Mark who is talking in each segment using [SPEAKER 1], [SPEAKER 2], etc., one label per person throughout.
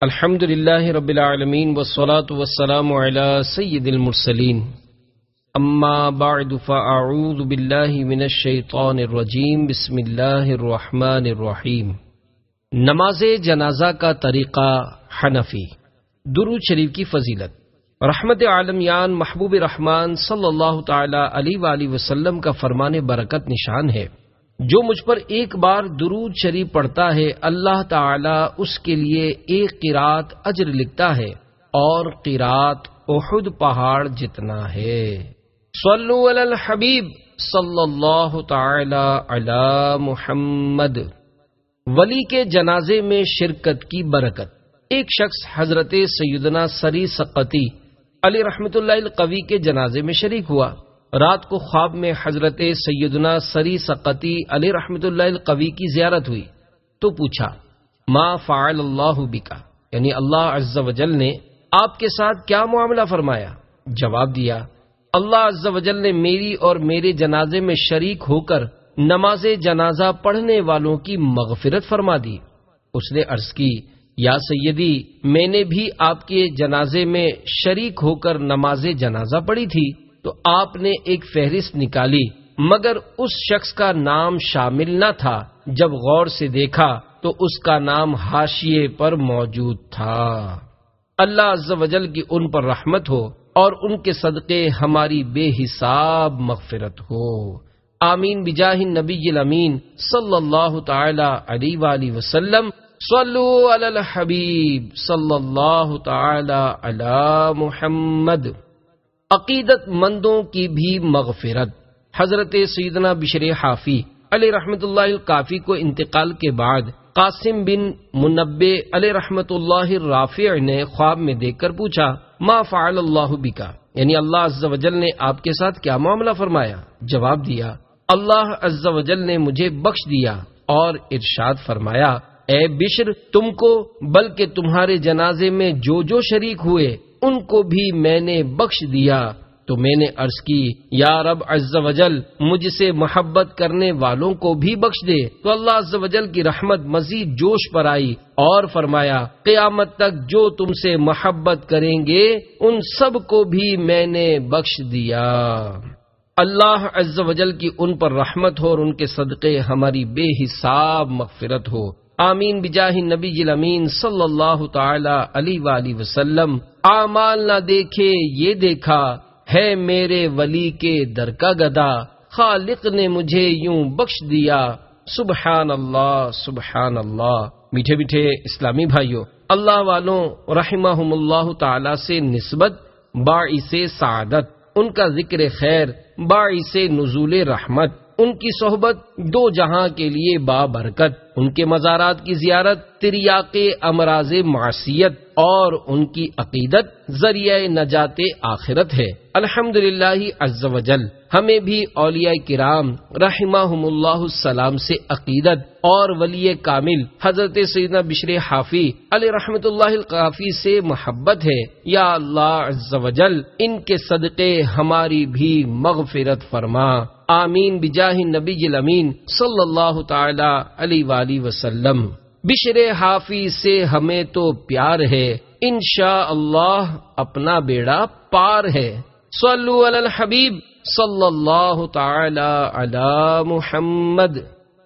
[SPEAKER 1] الحمد للہ رب العالمین والصلاة والسلام علی سید المرسلین اما بعد فاعوذ باللہ من الشیطان الرجیم بسم اللہ الرحمن الرحیم۔ نماز جنازہ کا طریقہ حنفی۔ درود شریف کی فضیلت۔ رحمت عالمیان محبوب رحمان صلی اللہ تعالی علیہ وآلہ وسلم کا فرمان برکت نشان ہے، جو مجھ پر ایک بار درود شریف پڑھتا ہے اللہ تعالی اس کے لیے ایک قرات اجر لکھتا ہے، اور قرات احد پہاڑ جتنا ہے۔ صلو علی الحبیب صلی اللہ تعالی علی محمد۔ ولی کے جنازے میں شرکت کی برکت۔ ایک شخص حضرت سیدنا سری سقطی علی رحمت اللہ القوی کے جنازے میں شریک ہوا۔ رات کو خواب میں حضرت سیدنا سری سقطی علی رحمت اللہ القوی کی زیارت ہوئی تو پوچھا، ما فعل اللہ بکا، یعنی اللہ عز و جل نے آپ کے ساتھ کیا معاملہ فرمایا؟ جواب دیا، اللہ عز و جل نے میری اور میرے جنازے میں شریک ہو کر نماز جنازہ پڑھنے والوں کی مغفرت فرما دی۔ اس نے عرض کی، یا سیدی، میں نے بھی آپ کے جنازے میں شریک ہو کر نماز جنازہ پڑھی تھی، تو آپ نے ایک فہرست نکالی، مگر اس شخص کا نام شامل نہ تھا۔ جب غور سے دیکھا تو اس کا نام حاشیے پر موجود تھا۔ اللہ عز و جل کی ان پر رحمت ہو اور ان کے صدقے ہماری بے حساب مغفرت ہو، آمین بجاہ النبی الامین صلی اللہ تعالی علیہ وآلہ وسلم۔ صلو علی الحبیب صلی اللہ تعالی علی محمد۔ عقیدت مندوں کی بھی مغفرت۔ حضرت سیدنا بشر حافی علیہ رحمت اللہ الکافی کو انتقال کے بعد قاسم بن منبع علیہ رحمت اللہ الرافع نے خواب میں دیکھ کر پوچھا، ما فعل اللہ بکا، یعنی اللہ عز و جل نے آپ کے ساتھ کیا معاملہ فرمایا؟ جواب دیا، اللہ عز و جل نے مجھے بخش دیا اور ارشاد فرمایا، اے بشر، تم کو بلکہ تمہارے جنازے میں جو جو شریک ہوئے ان کو بھی میں نے بخش دیا۔ تو میں نے عرض کی، یا رب عز و جل، مجھ سے محبت کرنے والوں کو بھی بخش دے۔ تو اللہ عز و جل کی رحمت مزید جوش پر آئی اور فرمایا، قیامت تک جو تم سے محبت کریں گے ان سب کو بھی میں نے بخش دیا۔ اللہ عز و جل کی ان پر رحمت ہو اور ان کے صدقے ہماری بے حساب مغفرت ہو، آمین بجاہ النبی الامین صلی اللہ تعالی علیہ وآلہ وسلم۔ اعمال نہ دیکھے یہ دیکھا ہے میرے ولی کے در کا گدا، خالق نے مجھے یوں بخش دیا، سبحان اللہ سبحان اللہ۔ میٹھے میٹھے اسلامی بھائیوں، اللہ والوں رحمہم اللہ تعالی سے نسبت باعث سعادت، ان کا ذکر خیر باعث نزول رحمت، ان کی صحبت دو جہاں کے لیے بابرکت، ان کے مزارات کی زیارت تریاق امراض معصیت، اور ان کی عقیدت ذریعہ نجات آخرت ہے۔ الحمدللہ عز و جل ہمیں بھی اولیاء کرام رحمہم اللہ السلام سے عقیدت اور ولی کامل حضرت سیدنا بشر حافی علیہ رحمت اللہ القافی سے محبت ہے۔ یا اللہ عز و جل ان کے صدقے ہماری بھی مغفرت فرما، آمین بجاہ النبی الامین صلی اللہ تعالی علیہ وآلہ وسلم۔ بشر حافی سے ہمیں تو پیار ہے، انشاءاللہ اپنا بیڑا پار ہے۔ صلو علی الحبیب صلی اللہ تعالی علی محمد۔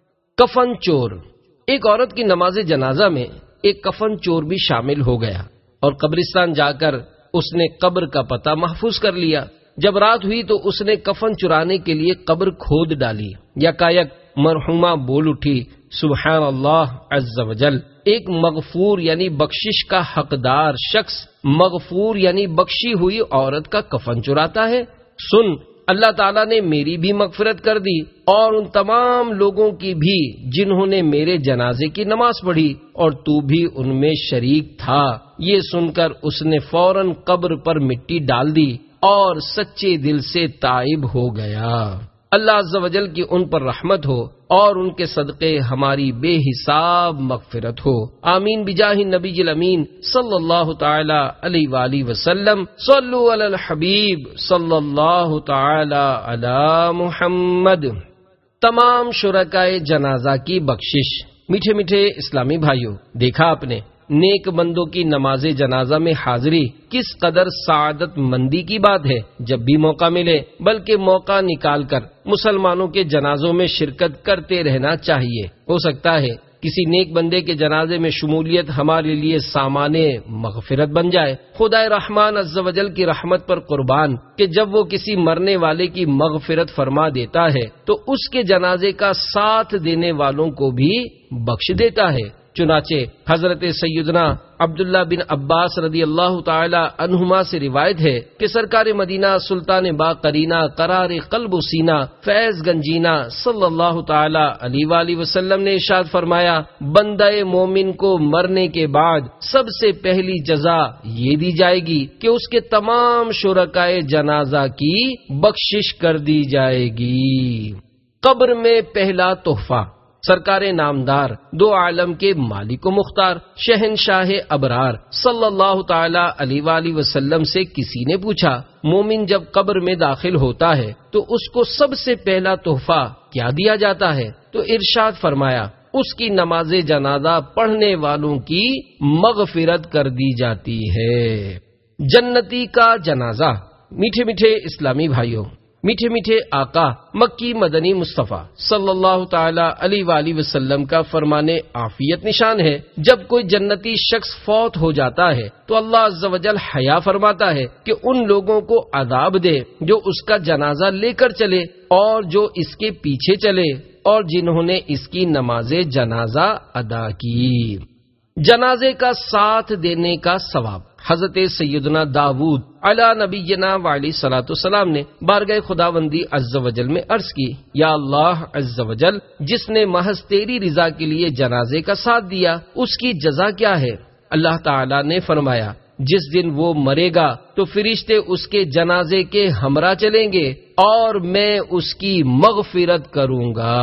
[SPEAKER 1] کفن چور۔ ایک عورت کی نماز جنازہ میں ایک کفن چور بھی شامل ہو گیا اور قبرستان جا کر اس نے قبر کا پتہ محفوظ کر لیا۔ جب رات ہوئی تو اس نے کفن چرانے کے لیے قبر کھود ڈالی۔ یکایک مرحومہ بول اٹھی، سبحان اللہ عز و جل، ایک مغفور یعنی بخشش کا حقدار شخص مغفور یعنی بخشی ہوئی عورت کا کفن چراتا ہے۔ سن، اللہ تعالیٰ نے میری بھی مغفرت کر دی اور ان تمام لوگوں کی بھی جنہوں نے میرے جنازے کی نماز پڑھی، اور تو بھی ان میں شریک تھا۔ یہ سن کر اس نے فوراً قبر پر مٹی ڈال دی اور سچے دل سے تائب ہو گیا۔ اللہ عز و جل کی ان پر رحمت ہو اور ان کے صدقے ہماری بے حساب مغفرت ہو، آمین بجاہ النبی الامین صلی اللہ تعالی علیہ وآلہ وسلم۔ صلو علی الحبیب صلی اللہ تعالی علی محمد۔ تمام شرکائے جنازہ کی بخشش۔ میٹھے میٹھے اسلامی بھائیوں، دیکھا آپ نے نیک بندوں کی نماز جنازہ میں حاضری کس قدر سعادت مندی کی بات ہے جب بھی موقع ملے، بلکہ موقع نکال کر مسلمانوں کے جنازوں میں شرکت کرتے رہنا چاہیے۔ ہو سکتا ہے کسی نیک بندے کے جنازے میں شمولیت ہمارے لیے سامان مغفرت بن جائے۔ خدا رحمان عز و جل کی رحمت پر قربان کہ جب وہ کسی مرنے والے کی مغفرت فرما دیتا ہے تو اس کے جنازے کا ساتھ دینے والوں کو بھی بخش دیتا ہے۔ چنانچہ حضرت سیدنا عبداللہ بن عباس رضی اللہ تعالی عنہما سے روایت ہے کہ سرکار مدینہ سلطان با قرینہ قرار قلب و سینہ فیض گنجینہ صلی اللہ تعالی علیہ وآلہ وسلم نے ارشاد فرمایا، بندہ مومن کو مرنے کے بعد سب سے پہلی جزا یہ دی جائے گی کہ اس کے تمام شرکائے جنازہ کی بخشش کر دی جائے گی۔ قبر میں پہلا تحفہ۔ سرکار نامدار دو عالم کے مالک و مختار شہنشاہ ابرار صلی اللہ تعالی علیہ وآلہ وسلم سے کسی نے پوچھا، مومن جب قبر میں داخل ہوتا ہے تو اس کو سب سے پہلا تحفہ کیا دیا جاتا ہے؟ تو ارشاد فرمایا، اس کی نماز جنازہ پڑھنے والوں کی مغفرت کر دی جاتی ہے۔ جنتی کا جنازہ۔ میٹھے میٹھے اسلامی بھائیوں، میٹھے میٹھے آقا مکی مدنی مصطفیٰ صلی اللہ تعالی علیہ وآلہ وسلم کا فرمان عافیت نشان ہے، جب کوئی جنتی شخص فوت ہو جاتا ہے تو اللہ عز و جل حیا فرماتا ہے کہ ان لوگوں کو عذاب دے جو اس کا جنازہ لے کر چلے اور جو اس کے پیچھے چلے اور جنہوں نے اس کی نماز جنازہ ادا کی۔ جنازے کا ساتھ دینے کا ثواب۔ حضرت سیدنا داود علی نبینا وعلیہ الصلوۃ والسلام نے بارگاہ خداوندی عز و جل میں عرض کی، یا اللہ عز و جل، جس نے محض تیری رضا کے لیے جنازے کا ساتھ دیا اس کی جزا کیا ہے؟ اللہ تعالی نے فرمایا، جس دن وہ مرے گا تو فرشتے اس کے جنازے کے ہمراہ چلیں گے اور میں اس کی مغفرت کروں گا۔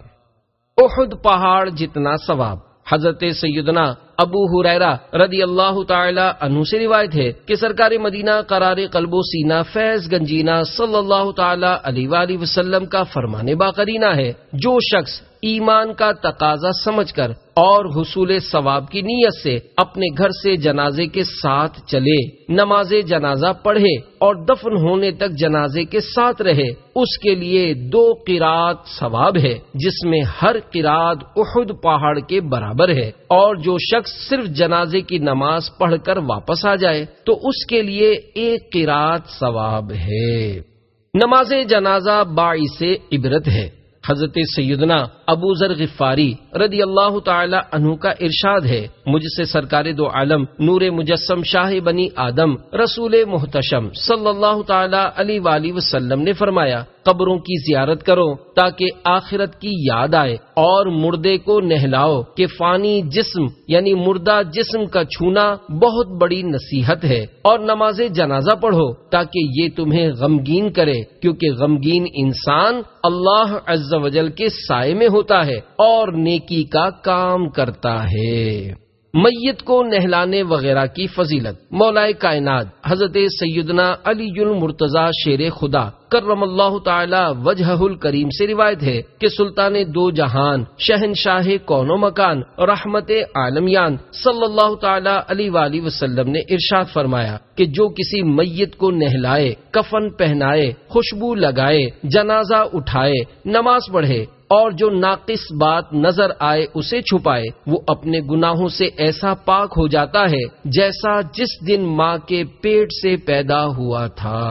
[SPEAKER 1] احد پہاڑ جتنا ثواب۔ حضرت سیدنا ابو ہریرہ رضی اللہ تعالی عنہ سے روایت ہے کہ سرکار مدینہ قرار قلب و سینہ فیض گنجینہ صلی اللہ تعالی علیہ وآلہ وسلم کا فرمان باقرینہ ہے، جو شخص ایمان کا تقاضا سمجھ کر اور حصول ثواب کی نیت سے اپنے گھر سے جنازے کے ساتھ چلے، نماز جنازہ پڑھے اور دفن ہونے تک جنازے کے ساتھ رہے، اس کے لیے 2 قرات ثواب ہے، جس میں ہر قرات احد پہاڑ کے برابر ہے، اور جو شخص صرف جنازے کی نماز پڑھ کر واپس آ جائے تو اس کے لیے 1 قرات ثواب ہے۔ نماز جنازہ باعث عبرت ہے۔ حضرت سیدنا ابو ذر غفاری رضی اللہ تعالی عنہ کا ارشاد ہے، مجھ سے سرکار دو عالم نور مجسم شاہ بنی آدم رسول محتشم صلی اللہ تعالی علیہ وآلہ وسلم نے فرمایا، قبروں کی زیارت کرو تاکہ آخرت کی یاد آئے، اور مردے کو نہلاؤ کہ فانی جسم یعنی مردہ جسم کا چھونا بہت بڑی نصیحت ہے، اور نماز جنازہ پڑھو تاکہ یہ تمہیں غمگین کرے، کیونکہ غمگین انسان اللہ عز و جل کے سائے میں ہوتا ہے اور نیکی کا کام کرتا ہے۔ میت کو نہلانے وغیرہ کی فضیلت۔ مولا کائنات حضرت سیدنا علی المرتضی شیر خدا کرم اللہ تعالی وجہہ الکریم سے روایت ہے کہ سلطان دو جہان شہنشاہ کون و مکان رحمت عالمیان صلی اللہ تعالی علیہ وآلہ وسلم نے ارشاد فرمایا کہ جو کسی میت کو نہلائے، کفن پہنائے، خوشبو لگائے، جنازہ اٹھائے، نماز پڑھے اور جو ناقص بات نظر آئے اسے چھپائے، وہ اپنے گناہوں سے ایسا پاک ہو جاتا ہے جیسا جس دن ماں کے پیٹ سے پیدا ہوا تھا۔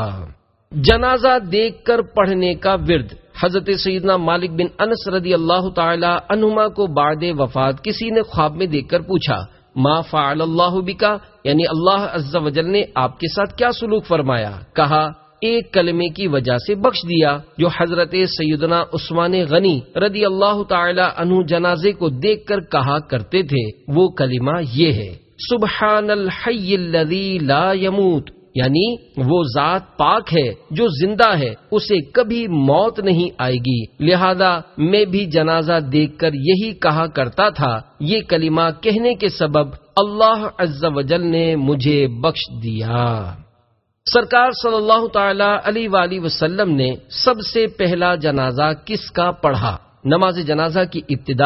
[SPEAKER 1] جنازہ دیکھ کر پڑھنے کا ورد۔ حضرت سیدنا مالک بن انس رضی اللہ تعالی عنہما کو بعد وفات کسی نے خواب میں دیکھ کر پوچھا، ما فعل اللہ بکا، یعنی اللہ عز و جل نے آپ کے ساتھ کیا سلوک فرمایا؟ کہا، ایک کلمے کی وجہ سے بخش دیا جو حضرت سیدنا عثمان غنی رضی اللہ تعالی عنہ جنازے کو دیکھ کر کہا کرتے تھے، وہ کلمہ یہ ہے، سبحان الحی الذی لا یموت، یعنی وہ ذات پاک ہے جو زندہ ہے، اسے کبھی موت نہیں آئے گی، لہذا میں بھی جنازہ دیکھ کر یہی کہا کرتا تھا۔ یہ کلمہ کہنے کے سبب اللہ عز و جل نے مجھے بخش دیا۔ سرکار صلی اللہ تعالی علیہ وآلہ وسلم نے سب سے پہلا جنازہ کس کا پڑھا؟ نماز جنازہ کی ابتدا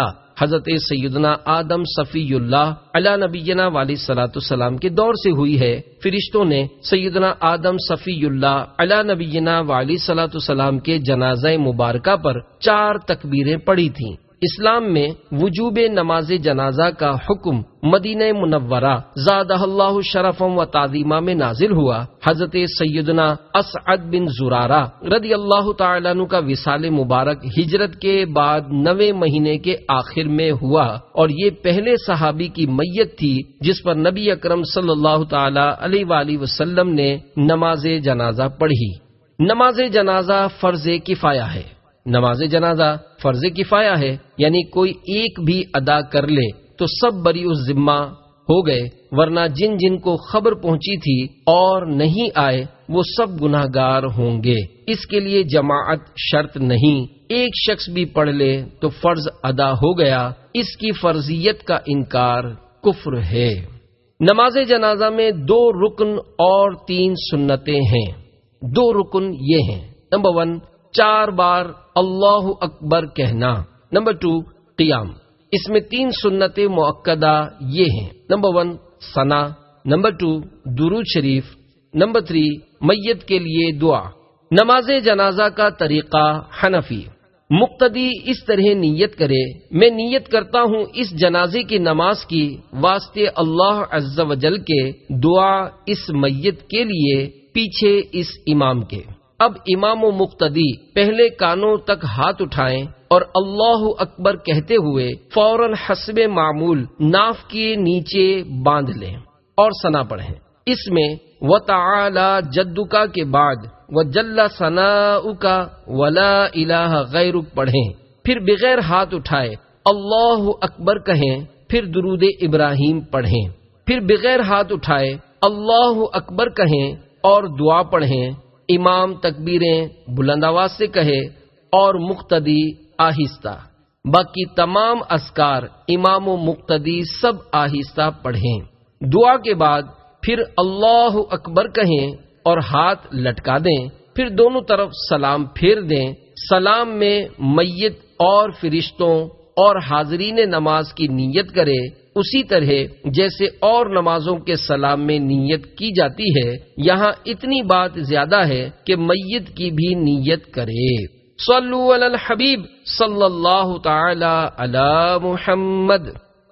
[SPEAKER 1] حضرت سیدنا آدم صفی اللہ علی نبینا علیہ الصلوۃ والسلام کے دور سے ہوئی ہے۔ فرشتوں نے سیدنا آدم صفی اللہ علی نبینا علیہ الصلوۃ والسلام کے جنازہ مبارکہ پر 4 تکبیریں پڑھی تھیں۔ اسلام میں وجوب نماز جنازہ کا حکم مدینہ منورہ زادہ اللہ شرفا و تعظیما میں نازل ہوا۔ حضرت سیدنا اسعد بن زرارہ رضی اللہ تعالیٰ عنہ کا وصال مبارک ہجرت کے بعد 9ویں مہینے کے آخر میں ہوا، اور یہ پہلے صحابی کی میت تھی جس پر نبی اکرم صلی اللہ تعالی علیہ وآلہ وسلم نے نماز جنازہ پڑھی۔ نماز جنازہ فرض کفایہ ہے۔ نماز جنازہ فرض کفایہ ہے، یعنی کوئی ایک بھی ادا کر لے تو سب بری الذمہ ہو گئے، ورنہ جن جن کو خبر پہنچی تھی اور نہیں آئے وہ سب گناہ گار ہوں گے۔ اس کے لیے جماعت شرط نہیں، ایک شخص بھی پڑھ لے تو فرض ادا ہو گیا۔ اس کی فرضیت کا انکار کفر ہے۔ نماز جنازہ میں 2 رکن اور 3 سنتیں ہیں۔ 2 رکن یہ ہیں: نمبر 1 4 بار اللہ اکبر کہنا، نمبر 2 قیام۔ اس میں 3 سنتیں مؤکدہ یہ ہیں: نمبر 1 ثنا، نمبر 2 درود شریف، نمبر 3 میت کے لیے دعا۔ نماز جنازہ کا طریقہ حنفی: مقتدی اس طرح نیت کرے: میں نیت کرتا ہوں اس جنازے کی نماز کی واسطے اللہ عز و جل کے، دعا اس میت کے لیے، پیچھے اس امام کے۔ اب امام و مقتدی پہلے کانوں تک ہاتھ اٹھائیں اور اللہ اکبر کہتے ہوئے فوراً حسب معمول ناف کے نیچے باندھ لیں اور ثنا پڑھیں۔ اس میں وَتَعَالَى جَدُّكَ کے بعد وَجَلَّ ثَنَاؤُكَ وَلَا إِلَٰهَ غَيْرُكَ پڑھیں، پھر بغیر ہاتھ اٹھائے اللہ اکبر کہیں، پھر درود ابراہیم پڑھیں، پھر بغیر ہاتھ اٹھائے اللہ اکبر کہیں اور دعا پڑھیں۔ امام تکبیریں بلند آواز سے کہے اور مقتدی آہستہ۔ باقی تمام اذکار امام و مقتدی سب آہستہ پڑھیں۔ دعا کے بعد پھر اللہ اکبر کہیں اور ہاتھ لٹکا دیں، پھر دونوں طرف سلام پھیر دیں۔ سلام میں میت اور فرشتوں اور حاضرین نماز کی نیت کرے، اسی طرح جیسے اور نمازوں کے سلام میں نیت کی جاتی ہے۔ یہاں اتنی بات زیادہ ہے کہ میت کی بھی نیت کرے۔ صلو علی الحبیب صلی اللہ تعالی علی محمد۔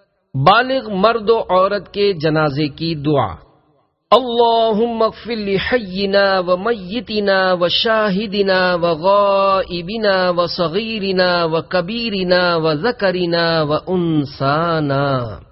[SPEAKER 1] بالغ مرد و عورت کے جنازے کی دعا: اللہم اغفر لحینا و میتنا و شاہدنا و غائبنا و صغیرنا و کبیرنا و ذکرنا و انسانا۔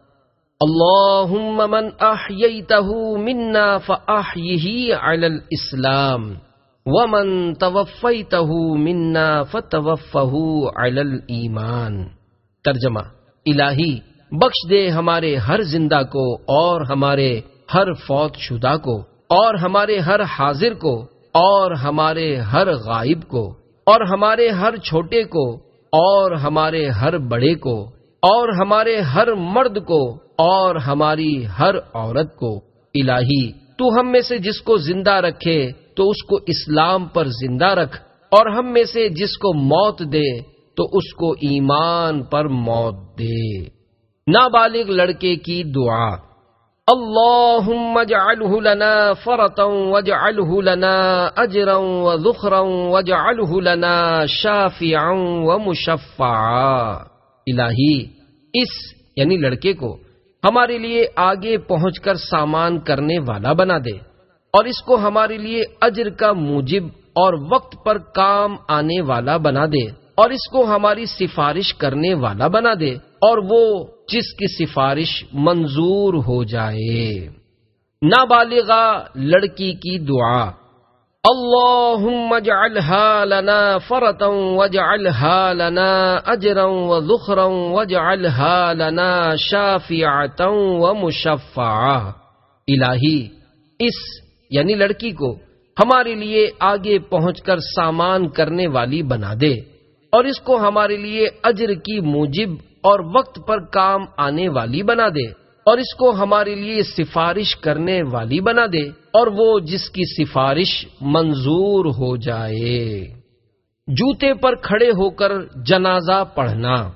[SPEAKER 1] اللہم من احییتہ منا فاحیہ علی الاسلام ومن توفیتہ منا فتوفہ علی الایمان۔ ترجمہ: الہی بخش دے ہمارے ہر زندہ کو اور ہمارے ہر فوت شدہ کو، اور ہمارے ہر حاضر کو، اور ہمارے ہر غائب کو، اور ہمارے ہر چھوٹے کو، اور ہمارے ہر بڑے کو، اور ہمارے ہر مرد کو، اور ہماری ہر عورت کو۔ الہی تو ہم میں سے جس کو زندہ رکھے تو اس کو اسلام پر زندہ رکھ، اور ہم میں سے جس کو موت دے تو اس کو ایمان پر موت دے۔ نابالغ لڑکے کی دعا: اللہم اجعلہ لنا فرطا واجعلہ لنا اجرا وذخرا واجعلہ لنا شافعا ومشفعا۔ الہی اس یعنی لڑکے کو ہمارے لیے آگے پہنچ کر سامان کرنے والا بنا دے، اور اس کو ہمارے لیے اجر کا موجب اور وقت پر کام آنے والا بنا دے، اور اس کو ہماری سفارش کرنے والا بنا دے، اور وہ جس کی سفارش منظور ہو جائے۔ نابالغہ لڑکی کی دعا: اللہم اجعلها لنا فرطا واجعلها لنا اجرا وذخرا واجعلها لنا شافعة ومشفعة۔ الہی اس یعنی لڑکی کو ہمارے لیے آگے پہنچ کر سامان کرنے والی بنا دے، اور اس کو ہمارے لیے اجر کی موجب اور وقت پر کام آنے والی بنا دے، اور اس کو ہمارے لیے سفارش کرنے والی بنا دے، اور وہ جس کی سفارش منظور ہو جائے۔ جوتے پر کھڑے ہو کر جنازہ پڑھنا۔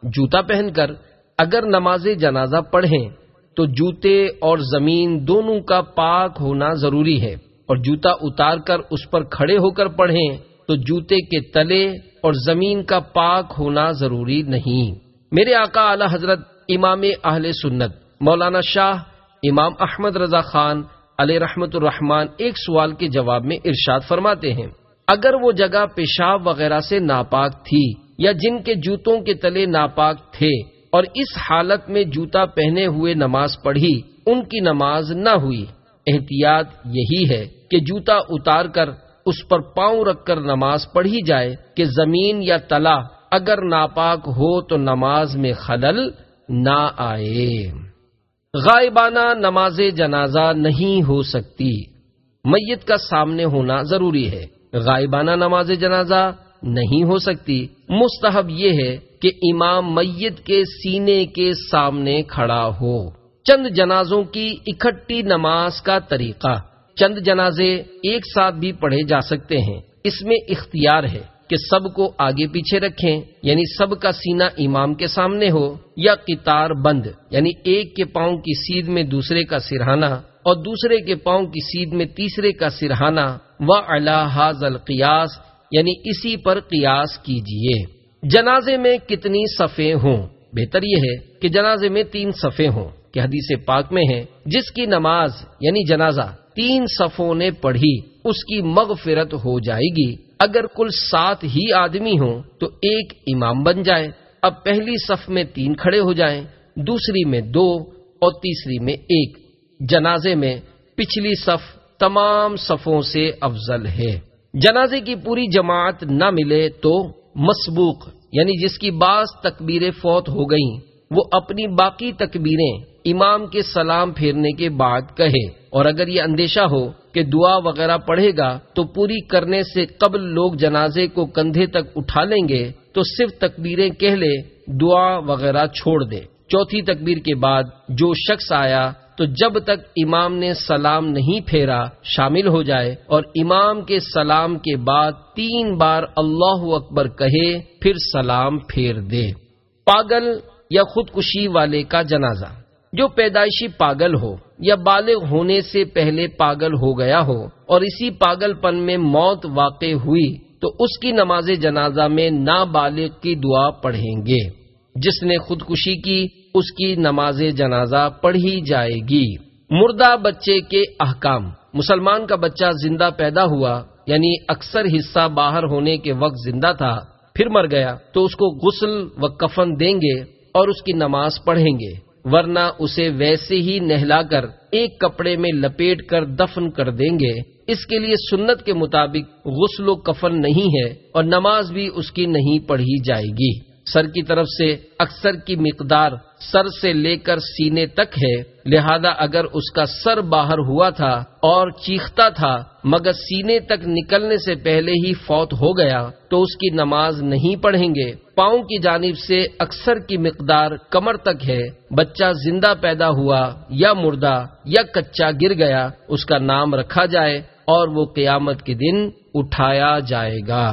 [SPEAKER 1] جوتا پہن کر اگر نماز جنازہ پڑھیں تو جوتے اور زمین دونوں کا پاک ہونا ضروری ہے، اور جوتا اتار کر اس پر کھڑے ہو کر پڑھیں تو جوتے کے تلے اور زمین کا پاک ہونا ضروری نہیں۔ میرے آقا اعلی حضرت امام اہل سنت مولانا شاہ امام احمد رضا خان علیہ رحمت الرحمن ایک سوال کے جواب میں ارشاد فرماتے ہیں، اگر وہ جگہ پیشاب وغیرہ سے ناپاک تھی یا جن کے جوتوں کے تلے ناپاک تھے اور اس حالت میں جوتا پہنے ہوئے نماز پڑھی، ان کی نماز نہ ہوئی۔ احتیاط یہی ہے کہ جوتا اتار کر اس پر پاؤں رکھ کر نماز پڑھی جائے کہ زمین یا تلا اگر ناپاک ہو تو نماز میں خلل نہ آئے۔ غائبانہ نماز جنازہ نہیں ہو سکتی، میت کا سامنے ہونا ضروری ہے۔ غائبانہ نماز جنازہ نہیں ہو سکتی، مستحب یہ ہے کہ امام میت کے سینے کے سامنے کھڑا ہو۔ چند جنازوں کی اکٹھی نماز کا طریقہ، چند جنازے ایک ساتھ بھی پڑھے جا سکتے ہیں، اس میں اختیار ہے کہ سب کو آگے پیچھے رکھیں، یعنی سب کا سینہ امام کے سامنے ہو، یا قطار بند، یعنی ایک کے پاؤں کی سیدھ میں دوسرے کا سرہانہ اور دوسرے کے پاؤں کی سیدھ میں تیسرے کا سرہانہ، وعلی ھذا القیاس، یعنی اسی پر قیاس کیجئے۔ جنازے میں کتنی صفیں ہوں؟ بہتر یہ ہے کہ جنازے میں 3 صفیں ہوں کہ حدیث پاک میں ہے، جس کی نماز یعنی جنازہ 3 صفوں نے پڑھی اس کی مغفرت ہو جائے گی۔ اگر کل 7 ہی آدمی ہوں تو ایک امام بن جائے۔ اب پہلی صف میں 3 کھڑے ہو جائیں، دوسری میں 2 اور تیسری میں 1۔ جنازے میں پچھلی صف تمام صفوں سے افضل ہے۔ جنازے کی پوری جماعت نہ ملے تو مسبوق، یعنی جس کی بعض تکبیریں فوت ہو گئیں، وہ اپنی باقی تکبیریں امام کے سلام پھیرنے کے بعد کہے، اور اگر یہ اندیشہ ہو کہ دعا وغیرہ پڑھے گا تو پوری کرنے سے قبل لوگ جنازے کو کندھے تک اٹھا لیں گے تو صرف تکبیریں کہہ لے، دعا وغیرہ چھوڑ دے۔ چوتھی تکبیر کے بعد جو شخص آیا تو جب تک امام نے سلام نہیں پھیرا شامل ہو جائے، اور امام کے سلام کے بعد 3 بار اللہ اکبر کہے، پھر سلام پھیر دے۔ پاگل یا خودکشی والے کا جنازہ، جو پیدائشی پاگل ہو یا بالغ ہونے سے پہلے پاگل ہو گیا ہو اور اسی پاگل پن میں موت واقع ہوئی تو اس کی نماز جنازہ میں نابالغ کی دعا پڑھیں گے۔ جس نے خودکشی کی اس کی نماز جنازہ پڑھی جائے گی۔ مردہ بچے کے احکام، مسلمان کا بچہ زندہ پیدا ہوا، یعنی اکثر حصہ باہر ہونے کے وقت زندہ تھا، پھر مر گیا تو اس کو غسل و کفن دیں گے اور اس کی نماز پڑھیں گے، ورنہ اسے ویسے ہی نہلا کر ایک کپڑے میں لپیٹ کر دفن کر دیں گے۔ اس کے لیے سنت کے مطابق غسل و کفن نہیں ہے اور نماز بھی اس کی نہیں پڑھی جائے گی۔ سر کی طرف سے اکثر کی مقدار سر سے لے کر سینے تک ہے، لہذا اگر اس کا سر باہر ہوا تھا اور چیختا تھا مگر سینے تک نکلنے سے پہلے ہی فوت ہو گیا تو اس کی نماز نہیں پڑھیں گے۔ پاؤں کی جانب سے اکثر کی مقدار کمر تک ہے، بچہ زندہ پیدا ہوا یا مردہ یا کچا گر گیا، اس کا نام رکھا جائے اور وہ قیامت کے دن اٹھایا جائے گا۔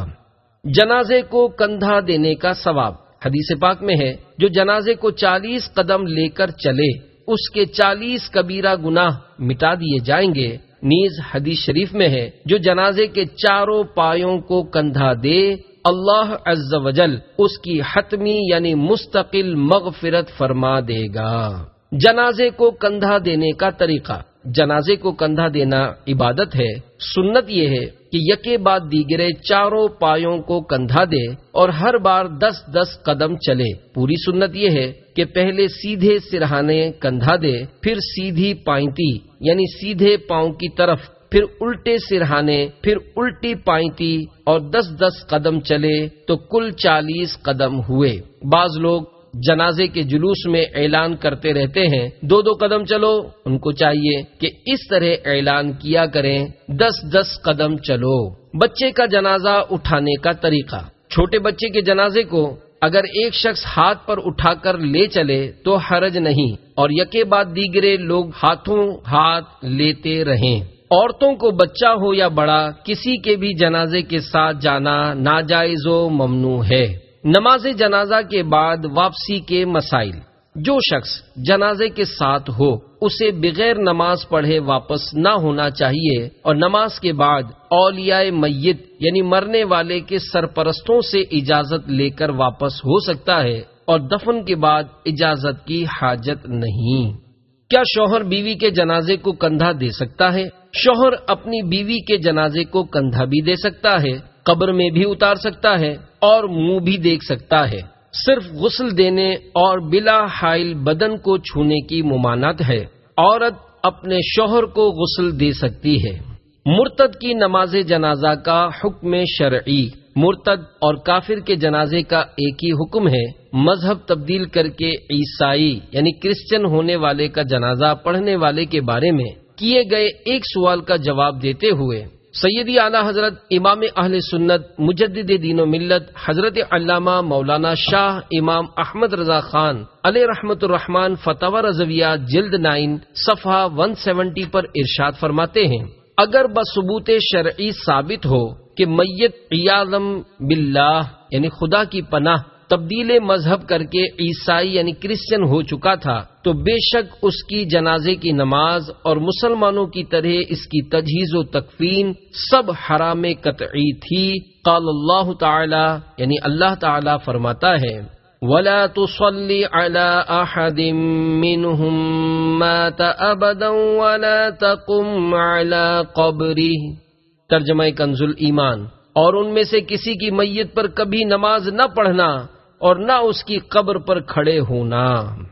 [SPEAKER 1] جنازے کو کندھا دینے کا ثواب، حدیث پاک میں ہے، جو جنازے کو 40 قدم لے کر چلے اس کے 40 کبیرہ گناہ مٹا دیے جائیں گے۔ نیز حدیث شریف میں ہے، جو جنازے کے چاروں پایوں کو کندھا دے اللہ عز و جل اس کی حتمی یعنی مستقل مغفرت فرما دے گا۔ جنازے کو کندھا دینے کا طریقہ، جنازے کو کندھا دینا عبادت ہے۔ سنت یہ ہے کہ یکے بعد دیگرے چاروں پایوں کو کندھا دے اور ہر بار 10-10 قدم چلے۔ پوری سنت یہ ہے کہ پہلے سیدھے سرہانے کندھا دے، پھر سیدھی پائنتی یعنی سیدھے پاؤں کی طرف، پھر الٹے سرہانے، پھر الٹی پائنتی اور 10-10 قدم چلے تو کل 40 قدم ہوئے۔ بعض لوگ جنازے کے جلوس میں اعلان کرتے رہتے ہیں 2-2 قدم چلو، ان کو چاہیے کہ اس طرح اعلان کیا کریں 10-10 قدم چلو۔ بچے کا جنازہ اٹھانے کا طریقہ، چھوٹے بچے کے جنازے کو اگر ایک شخص ہاتھ پر اٹھا کر لے چلے تو حرج نہیں، اور یکے بعد دیگرے لوگ ہاتھوں ہاتھ لیتے رہیں۔ عورتوں کو بچہ ہو یا بڑا کسی کے بھی جنازے کے ساتھ جانا ناجائز و ممنوع ہے۔ نماز جنازہ کے بعد واپسی کے مسائل۔ جو شخص جنازے کے ساتھ ہو اسے بغیر نماز پڑھے واپس نہ ہونا چاہیے، اور نماز کے بعد اولیاء میت یعنی مرنے والے کے سرپرستوں سے اجازت لے کر واپس ہو سکتا ہے، اور دفن کے بعد اجازت کی حاجت نہیں۔ کیا شوہر بیوی کے جنازے کو کندھا دے سکتا ہے؟ شوہر اپنی بیوی کے جنازے کو کندھا بھی دے سکتا ہے، قبر میں بھی اتار سکتا ہے اور منہ بھی دیکھ سکتا ہے۔ صرف غسل دینے اور بلا حائل بدن کو چھونے کی ممانعت ہے۔ عورت اپنے شوہر کو غسل دے سکتی ہے۔ مرتد کی نماز جنازہ کا حکم شرعی۔ مرتد اور کافر کے جنازے کا ایک ہی حکم ہے۔ مذہب تبدیل کر کے عیسائی یعنی کرسچن ہونے والے کا جنازہ پڑھنے والے کے بارے میں کیے گئے ایک سوال کا جواب دیتے ہوئے سیدی اعلیٰ حضرت امام اہل سنت مجدد دین و ملت حضرت علامہ مولانا شاہ امام احمد رضا خان علیہ رحمت الرحمن فتاوی رضویہ جلد 9 صفحہ 170 پر ارشاد فرماتے ہیں، اگر بثبوت شرعی ثابت ہو کہ میت عیاذم باللہ یعنی خدا کی پناہ تبدیل مذہب کر کے عیسائی یعنی کرسچن ہو چکا تھا تو بے شک اس کی جنازے کی نماز اور مسلمانوں کی طرح اس کی تجہیز و تکفین سب حرام قطعی تھی۔ قال اللہ تعالی یعنی اللہ تعالی فرماتا ہے، وَلَا تُصَلِّ عَلَىٰ أَحَدٍ مِّنْهُمْ مَاتَ أَبَدًا وَلَا تَقُمْ عَلَىٰ قَبْرِهِ۔ ترجمہ کنز الایمان، اور ان میں سے کسی کی میت پر کبھی نماز نہ پڑھنا اور نہ اس کی قبر پر کھڑے ہونا۔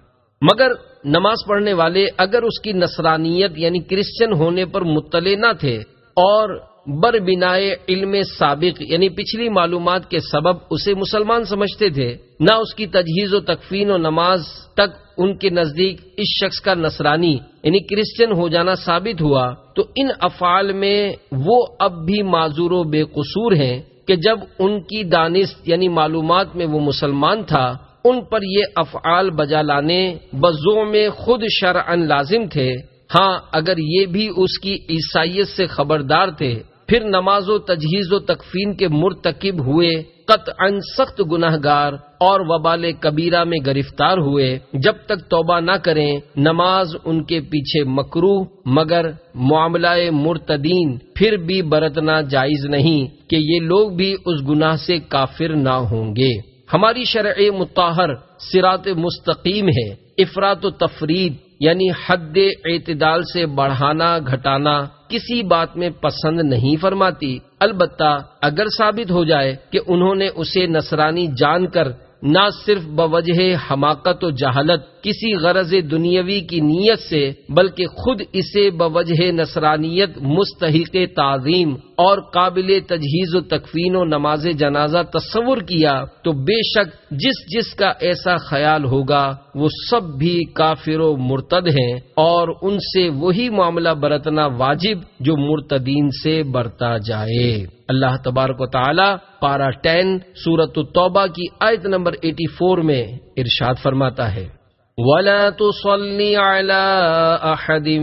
[SPEAKER 1] مگر نماز پڑھنے والے اگر اس کی نصرانیت یعنی کرسچن ہونے پر مطلع نہ تھے اور بربنائے علم سابق یعنی پچھلی معلومات کے سبب اسے مسلمان سمجھتے تھے، نہ اس کی تجہیز و تکفین و نماز تک ان کے نزدیک اس شخص کا نصرانی یعنی کرسچن ہو جانا ثابت ہوا، تو ان افعال میں وہ اب بھی معذور و بے قصور ہیں کہ جب ان کی دانست یعنی معلومات میں وہ مسلمان تھا، ان پر یہ افعال بجا لانے بزعم خود شرعاً لازم تھے۔ ہاں اگر یہ بھی اس کی عیسائیت سے خبردار تھے، پھر نماز و تجہیز و تکفین کے مرتکب ہوئے، قطعاً سخت گناہگار اور وبال کبیرہ میں گرفتار ہوئے۔ جب تک توبہ نہ کریں نماز ان کے پیچھے مکروہ، مگر معاملہ مرتدین پھر بھی برتنا جائز نہیں کہ یہ لوگ بھی اس گناہ سے کافر نہ ہوں گے۔ ہماری شرع مطہر صراط مستقیم ہے، افراط و تفرید یعنی حد اعتدال سے بڑھانا گھٹانا کسی بات میں پسند نہیں فرماتی۔ البتہ اگر ثابت ہو جائے کہ انہوں نے اسے نصرانی جان کر نہ صرف بوجہ حماقت و جہالت کسی غرض دنیاوی کی نیت سے بلکہ خود اسے بوجہ نصرانیت مستحق تعظیم اور قابل تجہیز و تکفین و نماز جنازہ تصور کیا، تو بے شک جس کا ایسا خیال ہوگا وہ سب بھی کافر و مرتد ہیں، اور ان سے وہی معاملہ برتنا واجب جو مرتدین سے برتا جائے۔ اللہ تبارک و تعالی پارہ 10 سورۃ التوبہ کی آیت نمبر 84 میں ارشاد فرماتا ہے، وَلَا تُصَلِّ عَلَىٰ أَحَدٍ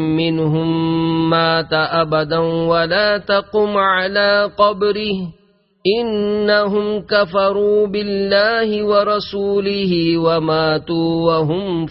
[SPEAKER 1] مِّنْهُمْ مَاتَ أَبَدًا وَلَا تَقُمْ عَلَىٰ قَبْرِهِ إِنَّهُمْ كَفَرُوا بِاللَّهِ وَرَسُولِهِ وَمَاتُوا وَهُمْ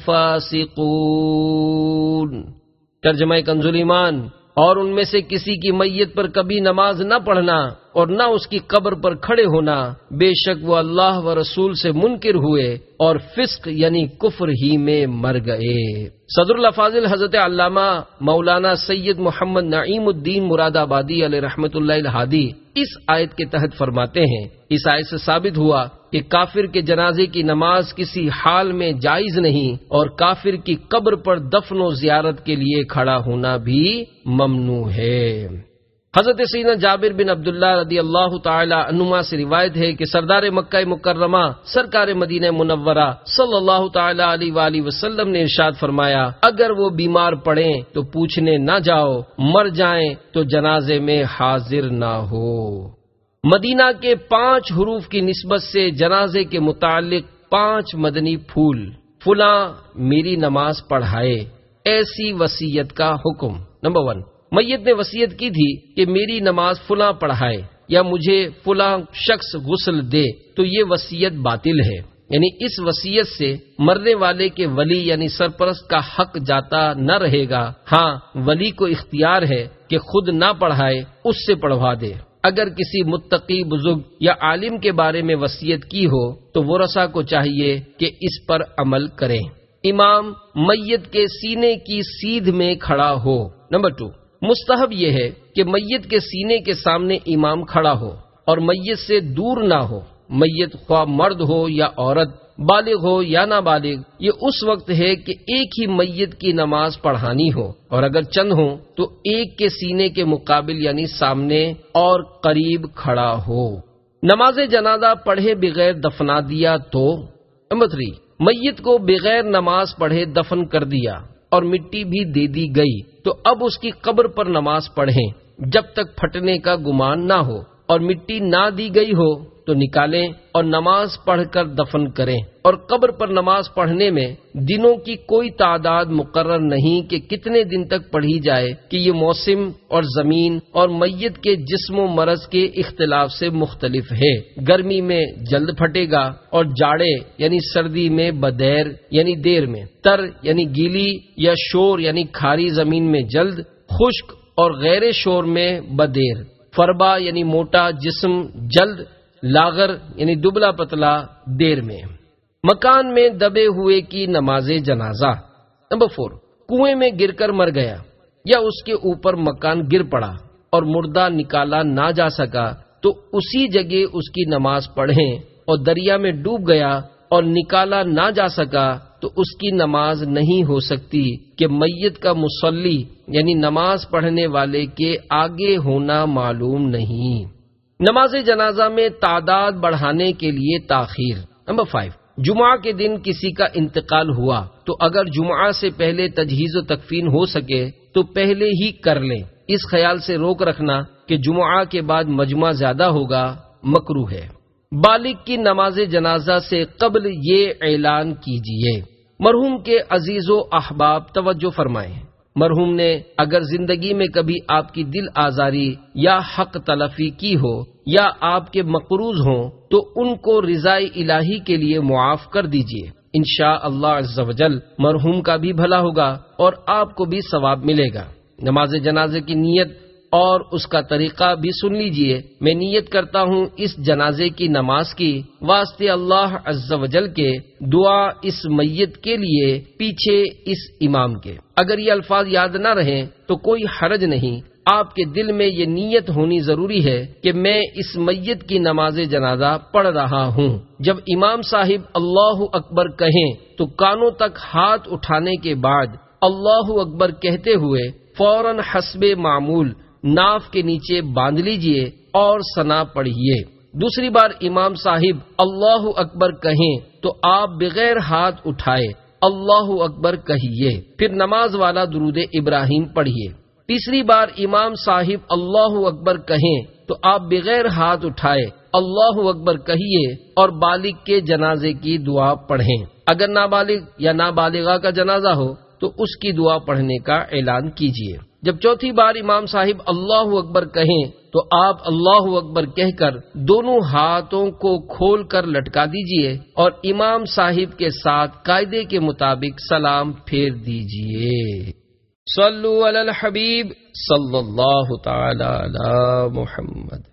[SPEAKER 1] فَاسِقُونَ۔ ترجمہ کنز الایمان، اور ان میں سے کسی کی میت پر کبھی نماز نہ پڑھنا اور نہ اس کی قبر پر کھڑے ہونا، بے شک وہ اللہ و رسول سے منکر ہوئے اور فسق یعنی کفر ہی میں مر گئے۔ صدر الافاضل حضرت علامہ مولانا سید محمد نعیم الدین مراد آبادی علیہ رحمت اللہ الہادی اس آیت کے تحت فرماتے ہیں، اس آیت سے ثابت ہوا کہ کافر کے جنازے کی نماز کسی حال میں جائز نہیں، اور کافر کی قبر پر دفن و زیارت کے لیے کھڑا ہونا بھی ممنوع ہے۔ حضرت سیدنا جابر بن عبداللہ رضی اللہ تعالی عنہما سے روایت ہے کہ سردار مکہ مکرمہ سرکار مدینہ منورہ صلی اللہ تعالی علیہ وآلہ وسلم نے ارشاد فرمایا، اگر وہ بیمار پڑیں تو پوچھنے نہ جاؤ، مر جائیں تو جنازے میں حاضر نہ ہو۔ مدینہ کے 5 حروف کی نسبت سے جنازے کے متعلق 5 مدنی پھول۔ فلاں میری نماز پڑھائے، ایسی وصیت کا حکم۔ نمبر 1، میت نے وصیت کی تھی کہ میری نماز فلاں پڑھائے، یا مجھے فلاں شخص غسل دے تو یہ وصیت باطل ہے، یعنی اس وصیت سے مرنے والے کے ولی یعنی سرپرست کا حق جاتا نہ رہے گا۔ ہاں ولی کو اختیار ہے کہ خود نہ پڑھائے، اس سے پڑھوا دے۔ اگر کسی متقی بزرگ یا عالم کے بارے میں وصیت کی ہو تو ورثہ کو چاہیے کہ اس پر عمل کریں۔ امام میت کے سینے کی سیدھ میں کھڑا ہو۔ نمبر 2، مستحب یہ ہے کہ میت کے سینے کے سامنے امام کھڑا ہو اور میت سے دور نہ ہو۔ میت خواہ مرد ہو یا عورت، بالغ ہو یا نابالغ، یہ اس وقت ہے کہ ایک ہی میت کی نماز پڑھانی ہو، اور اگر چند ہو تو ایک کے سینے کے مقابل یعنی سامنے اور قریب کھڑا ہو۔ نماز جنازہ پڑھے بغیر دفنا دیا تو۔ نمبر 3، میت کو بغیر نماز پڑھے دفن کر دیا اور مٹی بھی دے دی گئی تو اب اس کی قبر پر نماز پڑھیں جب تک پھٹنے کا گمان نہ ہو، اور مٹی نہ دی گئی ہو تو نکالیں اور نماز پڑھ کر دفن کریں۔ اور قبر پر نماز پڑھنے میں دنوں کی کوئی تعداد مقرر نہیں کہ کتنے دن تک پڑھی جائے، کہ یہ موسم اور زمین اور میت کے جسم و مرض کے اختلاف سے مختلف ہے۔ گرمی میں جلد پھٹے گا، اور جاڑے یعنی سردی میں بدیر یعنی دیر میں، تر یعنی گیلی یا شور یعنی کھاری زمین میں جلد، خشک اور غیر شور میں بدیر، فربا یعنی موٹا جسم جلد، لاغر یعنی دبلا پتلا دیر میں۔ مکان میں دبے ہوئے کی نماز جنازہ۔ نمبر 4، کنویں میں گر کر مر گیا یا اس کے اوپر مکان گر پڑا اور مردہ نکالا نہ جا سکا تو اسی جگہ اس کی نماز پڑھیں، اور دریا میں ڈوب گیا اور نکالا نہ جا سکا تو اس کی نماز نہیں ہو سکتی، کہ میت کا مصلی یعنی نماز پڑھنے والے کے آگے ہونا معلوم نہیں۔ نماز جنازہ میں تعداد بڑھانے کے لیے تاخیر۔ نمبر 5، جمعہ کے دن کسی کا انتقال ہوا تو اگر جمعہ سے پہلے تجہیز و تکفین ہو سکے تو پہلے ہی کر لیں، اس خیال سے روک رکھنا کہ جمعہ کے بعد مجمع زیادہ ہوگا مکروہ ہے۔ بالغ کی نماز جنازہ سے قبل یہ اعلان کیجیے۔ مرحوم کے عزیز و احباب توجہ فرمائیں، مرحوم نے اگر زندگی میں کبھی آپ کی دل آزاری یا حق تلفی کی ہو یا آپ کے مقروض ہوں تو ان کو رضائے الہی کے لیے معاف کر دیجیے۔ انشاءاللہ عز و جل مرحوم کا بھی بھلا ہوگا اور آپ کو بھی ثواب ملے گا۔ نماز جنازے کی نیت اور اس کا طریقہ بھی سن لیجئے۔ میں نیت کرتا ہوں اس جنازے کی نماز کی واسطے اللہ عز و جل کے، دعا اس میت کے لیے پیچھے اس امام کے۔ اگر یہ الفاظ یاد نہ رہیں تو کوئی حرج نہیں، آپ کے دل میں یہ نیت ہونی ضروری ہے کہ میں اس میت کی نماز جنازہ پڑھ رہا ہوں۔ جب امام صاحب اللہ اکبر کہیں تو کانوں تک ہاتھ اٹھانے کے بعد اللہ اکبر کہتے ہوئے فوراً حسب معمول ناف کے نیچے باندھ لیجئے اور ثنا پڑھیے۔ دوسری بار امام صاحب اللہ اکبر کہیں تو آپ بغیر ہاتھ اٹھائے اللہ اکبر کہیے، پھر نماز والا درود ابراہیم پڑھیے۔ تیسری بار امام صاحب اللہ اکبر کہیں تو آپ بغیر ہاتھ اٹھائے اللہ اکبر کہیے اور بالغ کے جنازے کی دعا پڑھیں۔ اگر نابالغ یا نابالغہ کا جنازہ ہو تو اس کی دعا پڑھنے کا اعلان کیجیے۔ جب چوتھی بار امام صاحب اللہ اکبر کہیں تو آپ اللہ اکبر کہہ کر دونوں ہاتھوں کو کھول کر لٹکا دیجیے اور امام صاحب کے ساتھ قاعدے کے مطابق سلام پھیر دیجیے۔ صلو علی الحبیب صلی اللہ تعالی علی محمد۔